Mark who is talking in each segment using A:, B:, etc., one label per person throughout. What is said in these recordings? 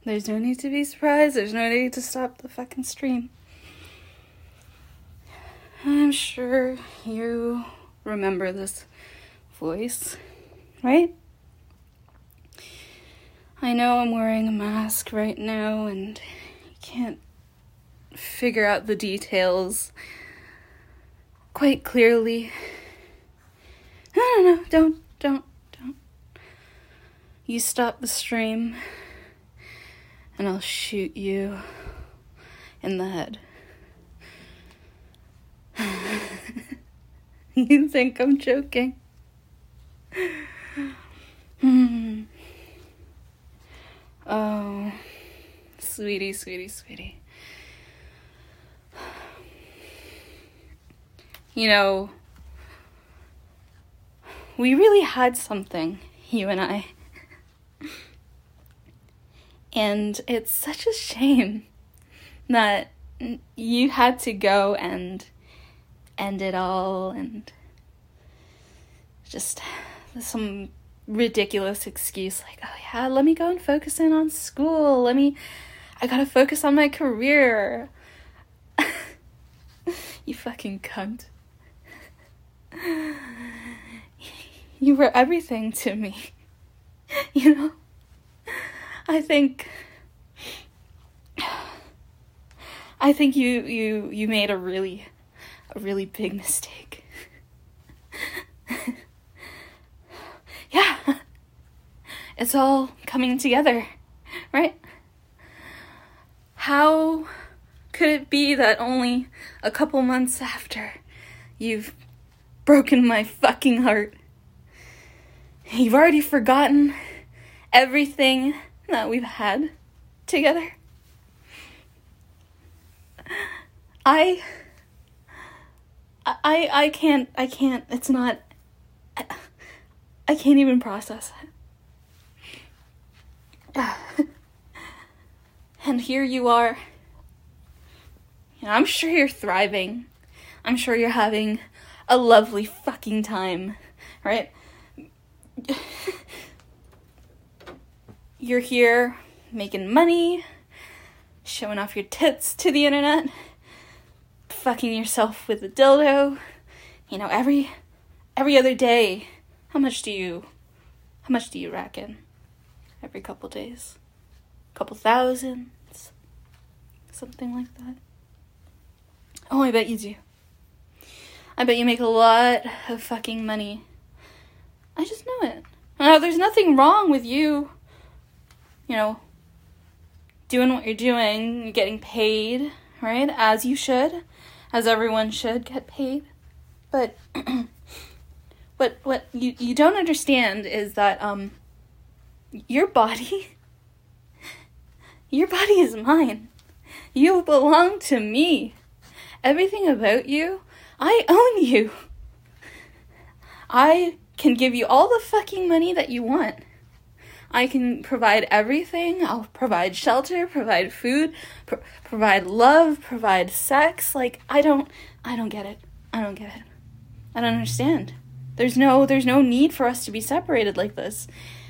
A: There's no need to be surprised. There's no need to stop the fucking stream. I'm sure you remember this voice, right? I know I'm wearing a mask right now and you can't figure out the details quite clearly. No, don't. You stop the stream and I'll shoot you in the head. You think I'm joking? Oh, sweetie. You know, we really had something, you and I. And it's such a shame that you had to go and end it all and just some ridiculous excuse like, oh yeah, let me go and focus in on school. I gotta focus on my career. You fucking cunt. You were everything to me. You know? I think you made a really big mistake. Yeah. It's all coming together, right? How could it be that only a couple months after you've broken my fucking heart, you've already forgotten everything that we've had together? I can't, it's not, I can't even process it. And here you are. You know, I'm sure you're thriving. I'm sure you're having a lovely fucking time, right? You're here making money, showing off your tits to the internet, fucking yourself with a dildo, you know, every other day. How much do you rack in? Every couple days? Couple thousands? Something like that. Oh, I bet you do. I bet you make a lot of fucking money. I just know it. Now, there's nothing wrong with you, you know, doing what you're doing, you're getting paid, right? As you should. As everyone should get paid. But what you don't understand is that your body is mine. You belong to me. Everything about you, I own you. I can give you all the fucking money that you want. I can provide everything. I'll provide shelter, provide food, provide love, provide sex. Like, I don't get it. I don't understand. There's no need for us to be separated like this.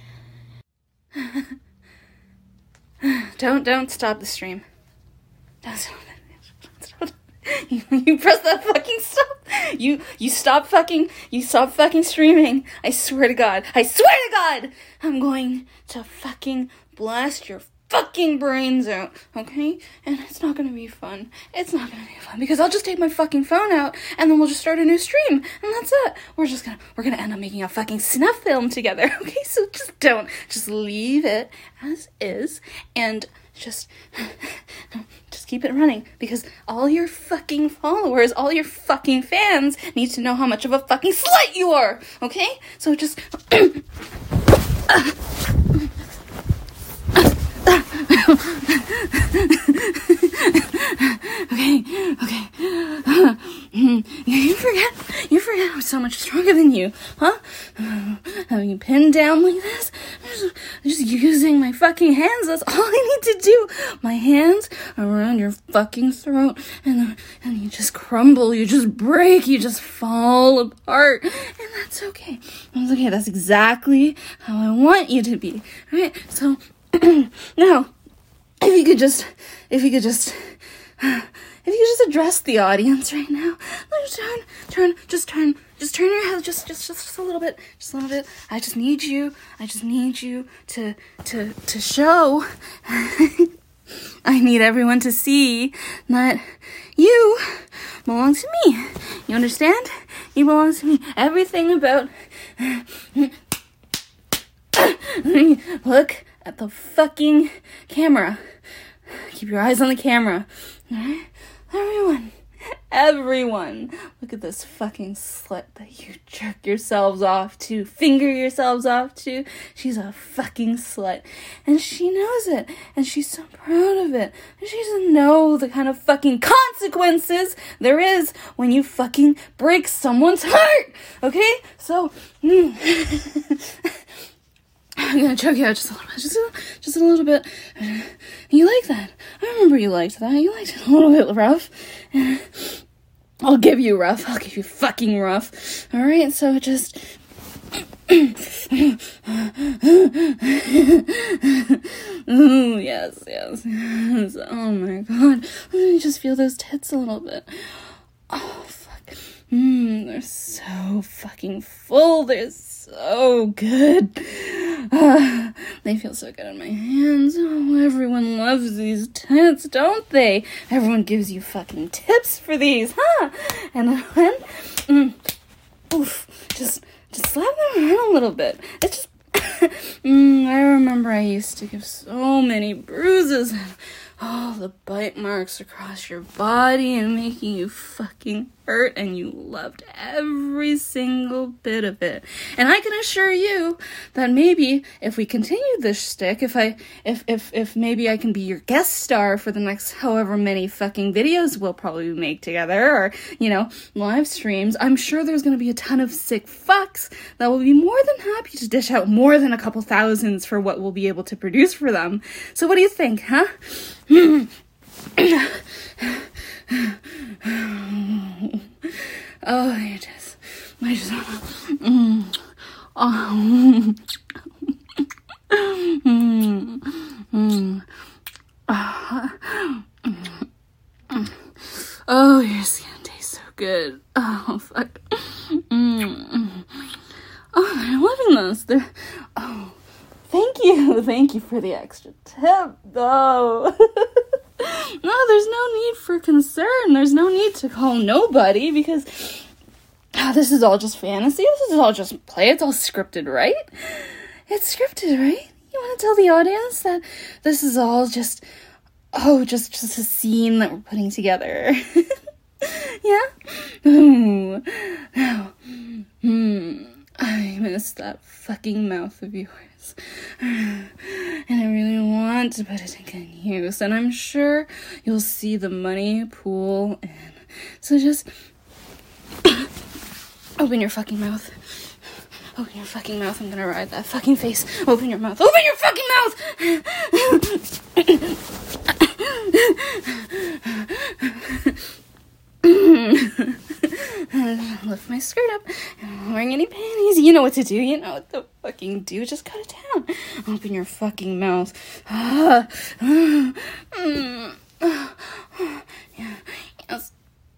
A: Don't stop the stream. Don't stop it. You press that fucking stop. You stop fucking streaming. I swear to God, I'm going to fucking blast your fucking brains out, okay? And it's not gonna be fun. Because I'll just take my fucking phone out and then we'll just start a new stream and that's it. We're gonna end up making a fucking snuff film together, okay? So just leave it as is and just keep it running, because all your fucking followers, all your fucking fans need to know how much of a fucking slut you are, okay? So just Okay. You forget I'm so much stronger than you, huh? Having you pinned down like this, just using my fucking hands, that's all I need to do. My hands around your fucking throat, and you just crumble, you just break, you just fall apart, and that's okay. That's okay, that's exactly how I want you to be, right? So, now, if you could just address the audience right now. Just turn your head just a little bit. I just need you to show. I need everyone to see that you belong to me. You understand? You belong to me. Everything about... Look at the fucking camera. Keep your eyes on the camera. Alright? Everyone. Look at this fucking slut that you jerk yourselves off to, finger yourselves off to. She's a fucking slut. And she knows it. And she's so proud of it. And she doesn't know the kind of fucking consequences there is when you fucking break someone's heart. Okay? So, I'm gonna choke you out just a little bit. Just a little bit. You like that? I remember you liked that. You liked it a little bit rough. I'll give you rough. I'll give you fucking rough. Alright, so just... Ooh, yes. Oh my god. Let me just feel those tits a little bit. Oh, fuck. They're so fucking full. They're so good. They feel so good in my hands. Oh, everyone loves these tits, don't they? Everyone gives you fucking tips for these, huh? And then, just slap them around a little bit. It's just, I remember I used to give so many bruises and all the bite marks across your body and making you fucking hurt, and you loved every single bit of it. And I can assure you that maybe if we continue this shtick, if maybe I can be your guest star for the next however many fucking videos we'll probably make together, or, live streams, I'm sure there's gonna be a ton of sick fucks that will be more than happy to dish out more than a couple thousands for what we'll be able to produce for them. So what do you think, huh? Oh, I just oh, your skin tastes so good. Oh, fuck. Oh, they're loving this. Thank you for the extra tip, though. No, there's no need for concern. There's no need to call nobody, because this is all just fantasy. This is all just play. It's all scripted, right? It's scripted, right? You want to tell the audience that this is all just a scene that we're putting together. Yeah? I miss that fucking mouth of yours. And I really want to put it in use, and I'm sure you'll see the money pool in. So just open your fucking mouth. Open your fucking mouth. I'm gonna ride that fucking face. Open your mouth. Open your fucking mouth! Lift my skirt up. I'm not wearing any panties. You know what to do. You know what to fucking do. Just cut it down. Open your fucking mouth. Yeah. Yes.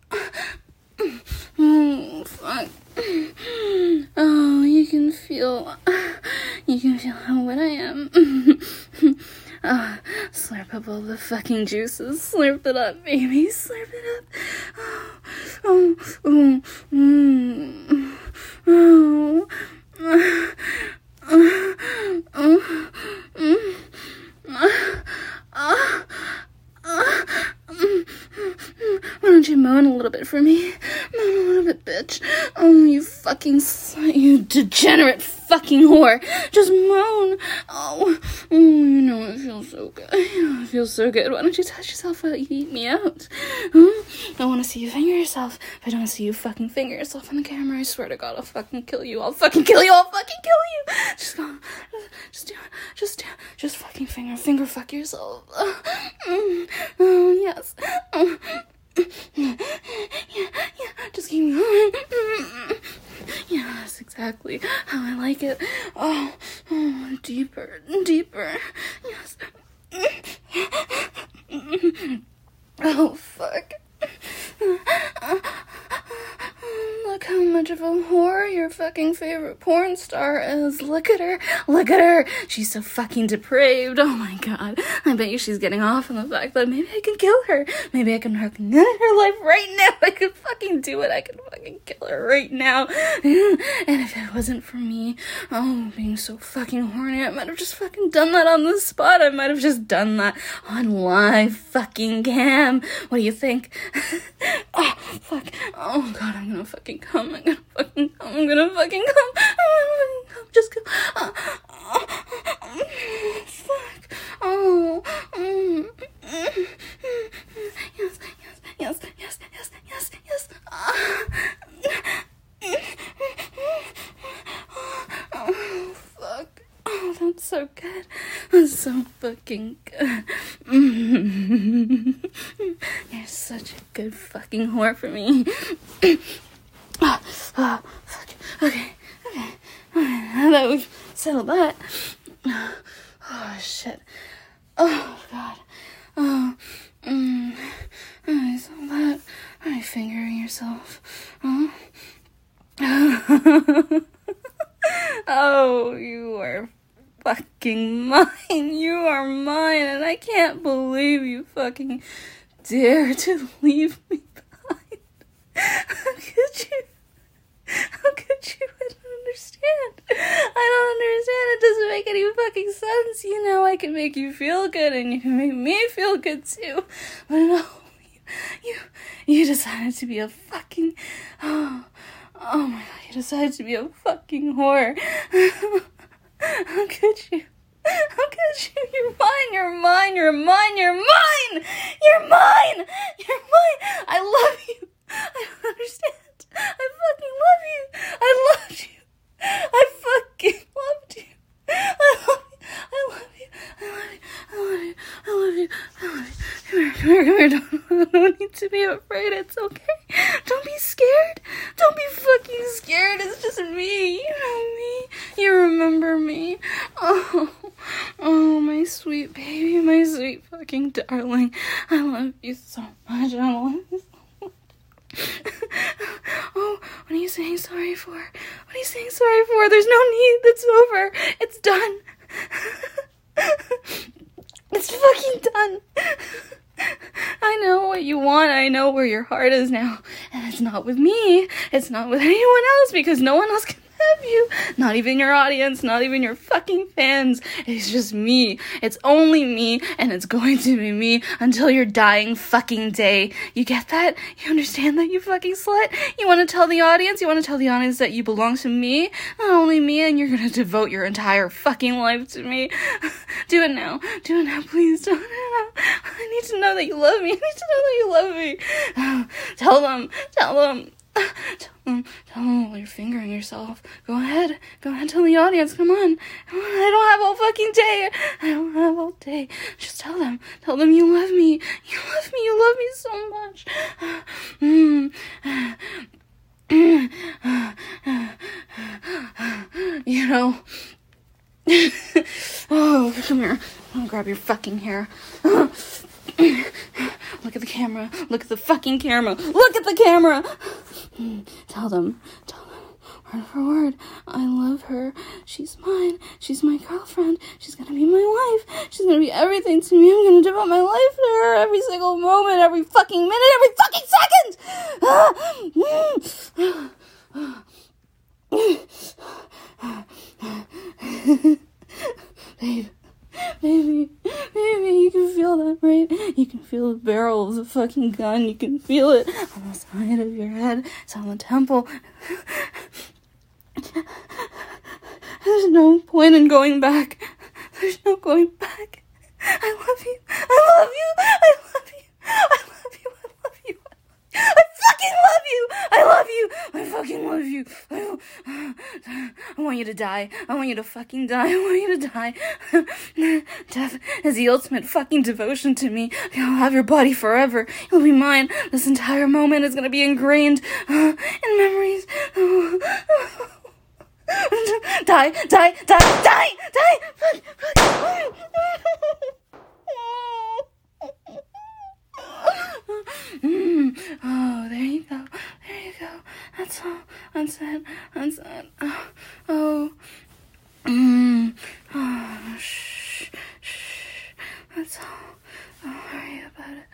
A: Fuck. Oh, you can feel how wet I am. Slurp up all the fucking juices. Slurp it up, baby. Slurp it up. Why don't you moan a little bit for me? Moan a little bit, bitch. Oh, you fucking slut, you degenerate fucking whore. Just moan. Oh, it feels so good. It feels so good. Why don't you touch yourself while you eat me out? I want to see you finger yourself. If I don't see you fucking finger yourself on the camera, I swear to God, I'll fucking kill you. I'll fucking kill you. Just go. Just do it. Just fucking finger fuck yourself. Oh, yes. Yeah, just keep going. Yeah, that's exactly how I like it. Oh, deeper. Yes. Oh, fuck. Look how much of a whore your fucking favorite porn star is. Look at her. Look at her. She's so fucking depraved. Oh my god. I bet you she's getting off on the fact that maybe I can kill her. Maybe I can fucking end her life right now. I could fucking do it. I could fucking kill her right now. And if it wasn't for me, being so fucking horny, I might have just fucking done that on the spot. I might have just done that on live fucking cam. What do you think? Oh, fuck. Oh, God, I'm gonna fucking come. I'm gonna fucking come. I'm gonna fucking come. Just go. Fuck. Oh. Yes, yes, yes, yes, yes, yes, yes. Oh, fuck. Oh, that's so good. That's so fucking good. You're such a good fucking whore for me. Fuck. Okay. Now that we've settled that. Oh, shit. Oh, God. Oh, I saw that. Are you fingering yourself? Huh? Oh, you are fucking mine. You are mine, and I can't believe you fucking dare to leave me behind. How could you? How could you? I don't understand. It doesn't make any fucking sense. You know, I can make you feel good, and you can make me feel good too. But no, you decided to be a fucking... Oh my god, you decided to be a fucking whore. How could you? How could you? You're mine, you're mine, you're mine, you're mine! You're mine! You're mine! I love you! I don't understand. I fucking love you! I loved you! I fucking loved you! I love you! I love you! I love you! I love you! I love you! I love you! Come here. Don't need to be afraid. It's okay. Don't be scared. Don't be fucking scared. It's just me. You know me. You remember me. Oh, my sweet baby. My sweet fucking darling. I love you so much. I love you so much. Oh, what are you saying sorry for? What are you saying sorry for? There's no need. It's over. It's done. It's fucking done. I know what you want. I know where your heart is now. And it's not with me. It's not with anyone else, because no one else can have you. Not even your audience. Not even your fucking fans. It's just me. It's only me. And it's going to be me until your dying fucking day. You get that? You understand that, you fucking slut? You want to tell the audience? You want to tell the audience that you belong to me? Not only me, and you're going to devote your entire fucking life to me. Do it now. Do it now, please. Do it now. I need to know that you love me. I need to know that you love me. Tell them. Tell them while you're fingering yourself. Go ahead, tell the audience. Come on. I don't have all fucking day. I don't have all day. Just tell them you love me. You love me so much. You know. Oh, come here. I'll grab your fucking hair. Look at the camera. Look at the fucking camera. Look at the camera. Tell them, word for word, I love her. She's mine. She's my girlfriend. She's gonna be my wife. She's gonna be everything to me. I'm gonna devote my life to her every single moment, every fucking minute, every fucking second. Baby, you can feel that, right? You can feel the barrel of the fucking gun. You can feel it on the side of your head. It's on the temple. There's no point in going back. There's no going back. I love you. I love you. I love you. I love you. I love you. I fucking love you. I love you. I fucking love you. I want you to die. I want you to fucking die. I want you to die. Death is the ultimate fucking devotion to me. I'll have your body forever. You'll be mine. This entire moment is gonna be ingrained in memories. Die. That's all. That's it. Oh. Oh, shh. That's all. Don't worry about it.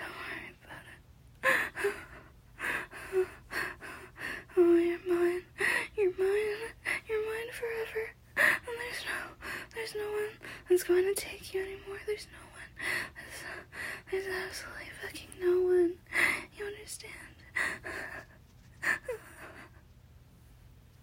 A: Oh, you're mine. You're mine forever. And there's no one that's going to take you anymore. There's no one. There's absolutely fucking no